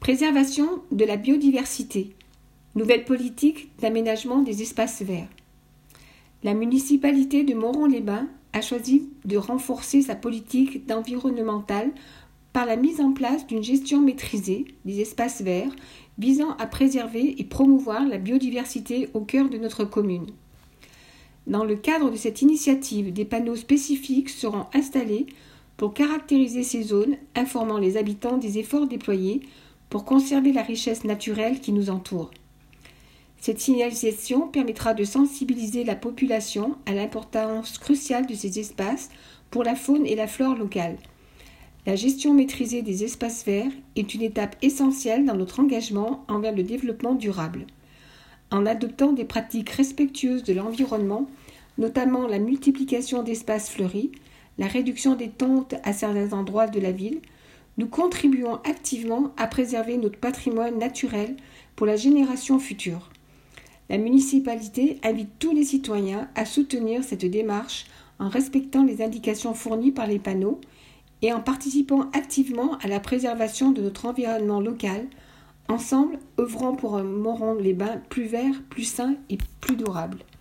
Préservation de la biodiversité. Nouvelle politique d'aménagement des espaces verts. La municipalité de Moron-les-Bains a choisi de renforcer sa politique environnementale par la mise en place d'une gestion maîtrisée des espaces verts visant à préserver et promouvoir la biodiversité au cœur de notre commune. Dans le cadre de cette initiative, des panneaux spécifiques seront installés pour caractériser ces zones, informant les habitants des efforts déployés pour conserver la richesse naturelle qui nous entoure. Cette signalisation permettra de sensibiliser la population à l'importance cruciale de ces espaces pour la faune et la flore locale. La gestion maîtrisée des espaces verts est une étape essentielle dans notre engagement envers le développement durable. En adoptant des pratiques respectueuses de l'environnement, notamment la multiplication d'espaces fleuris, la réduction des tontes à certains endroits de la ville, nous contribuons activement à préserver notre patrimoine naturel pour la génération future. La municipalité invite tous les citoyens à soutenir cette démarche en respectant les indications fournies par les panneaux et en participant activement à la préservation de notre environnement local. Ensemble, œuvrons pour un Moron-les-Bains plus vert, plus sain et plus durable.